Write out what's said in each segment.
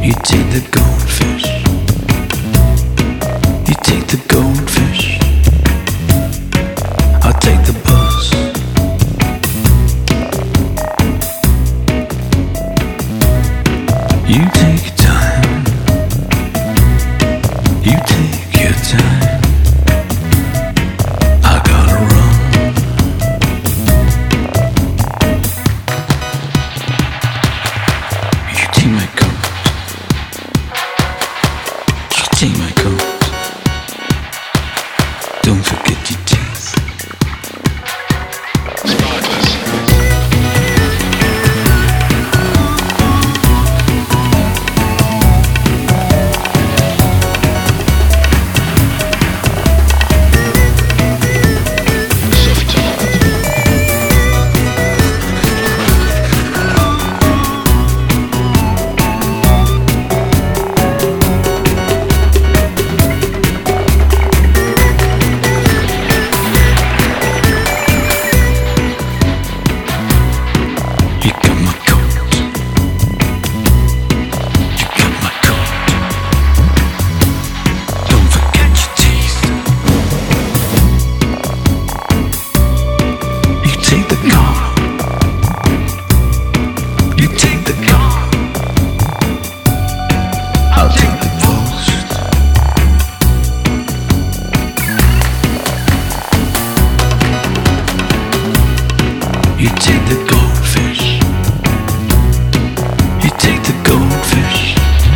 You take the goldfish. You take the goldfish. I'll take the bus. You take your time. You take your time. I gotta run. You take my coat. You take my coat. Don't forget your teeth. Spotless. You take the goldfish. You take the goldfish.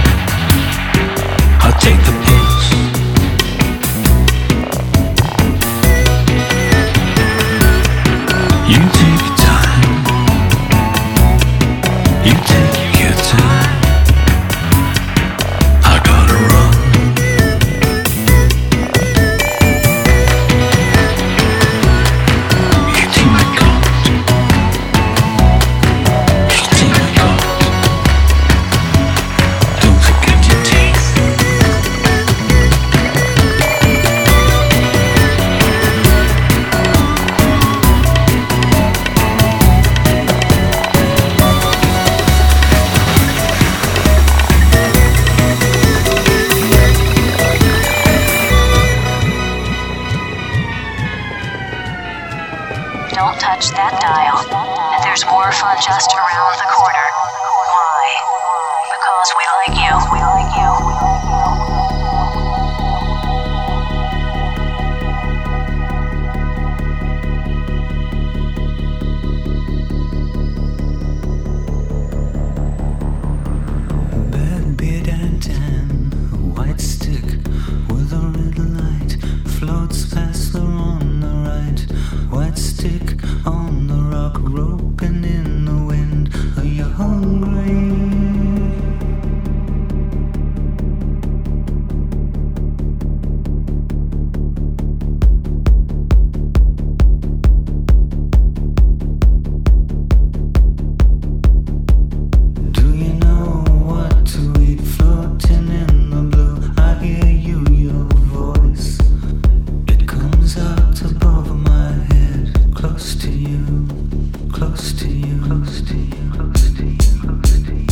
I'll take the bus. You take your time. You take your time. I gotta run. You take my coat. Don't touch that dial. There's more fun just around the corner. Why? Because we like you. We like you. Bad beard and tan, a white stick with a red light floats past the on the right. White stick on the rock, roping in the wind. Are you hungry? Do you know what to eat? Floating in the blue, I hear you, your voice. It comes out above my head, close to you, close to you, close to you, close to you, close to you.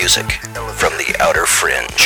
music from the outer fringe.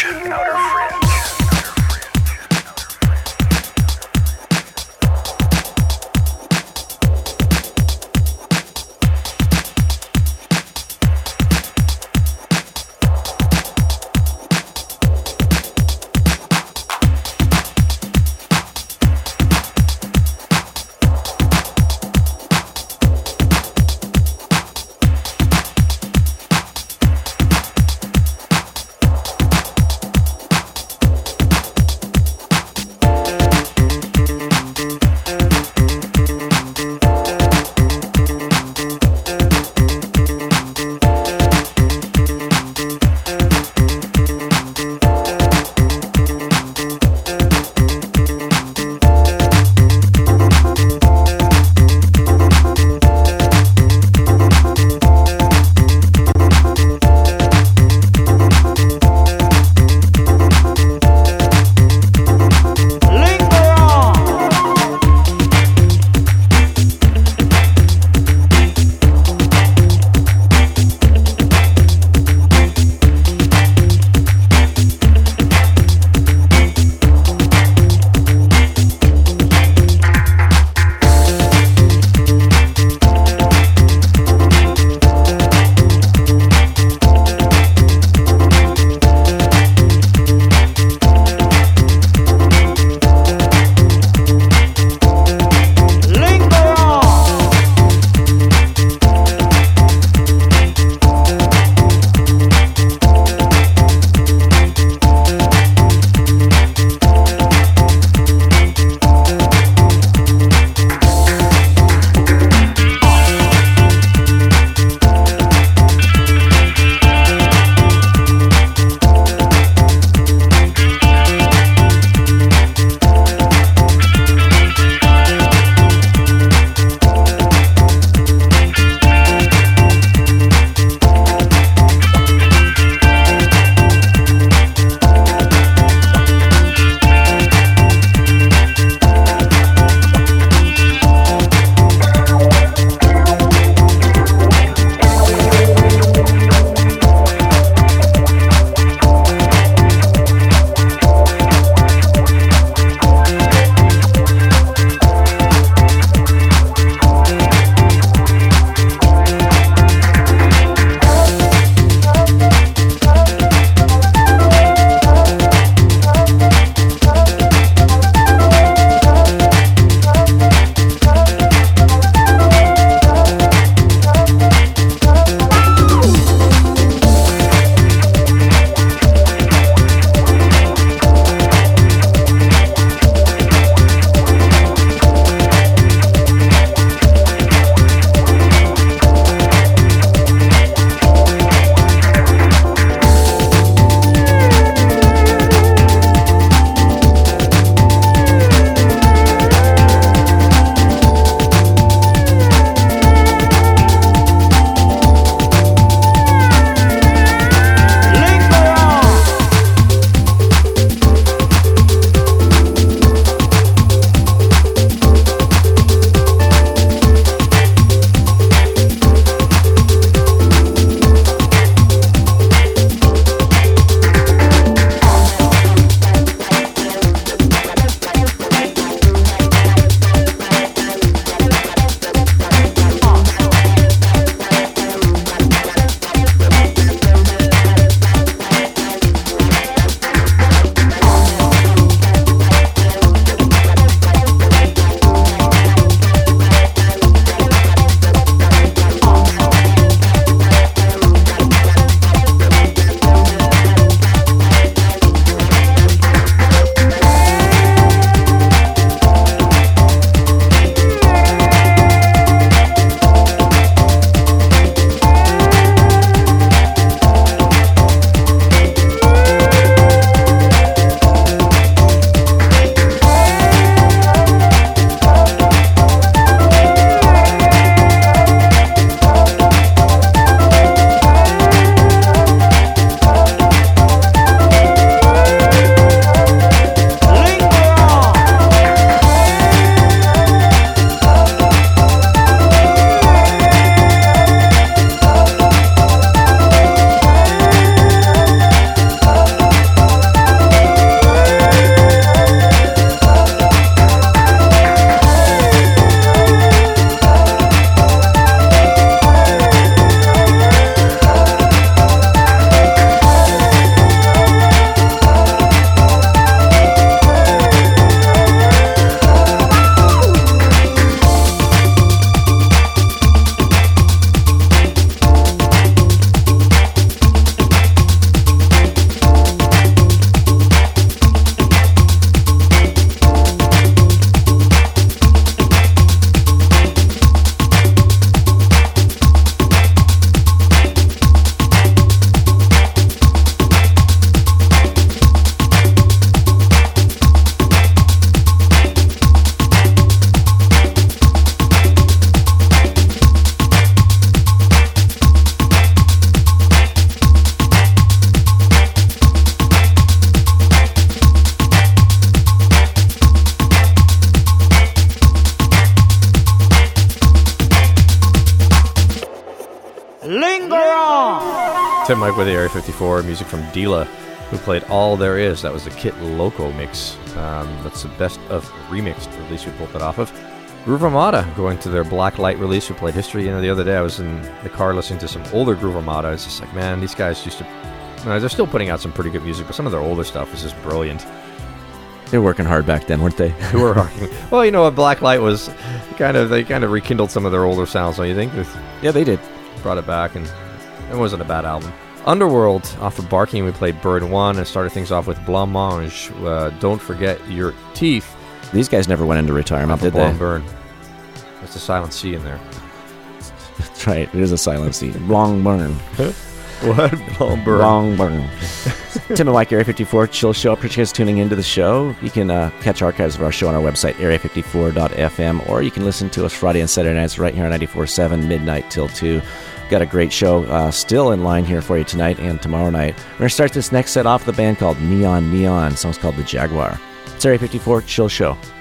Tim Mike with the Area 54, music from Dila, who played All There Is. That was the Kit Loco mix. That's the best of remixed release we pulled that off of. Groove Armada, going to their Black Light release. We played History. The other day I was in the car listening to some older Groove Armada. It's just like, man, these guys used to... they're still putting out some pretty good music, but some of their older stuff is just brilliant. They were working hard back then, weren't they? They were working. Well, Black Light was they kind of rekindled some of their older sounds, don't you think? Yeah, they did. Brought it back, and it wasn't a bad album. Underworld, off of Barking, we played Bird One, and started things off with Blancmange, Don't Forget Your Teeth. These guys never went into retirement, did they? Burn. There's a silent C in there. That's right, it is a silent C. Long burn. What? Long burn. Long burn. Tim and Mike, Area 54 Chill Show. Appreciate you guys tuning into the show. You can catch archives of our show on our website, area54.fm, or you can listen to us Friday and Saturday nights right here on 94.7, midnight till 2. Got a great show still in line here for you tonight and tomorrow night. We're going to start this next set off with a band called Neon Neon. The song's called The Jaguar. It's Area 54 Chill Show.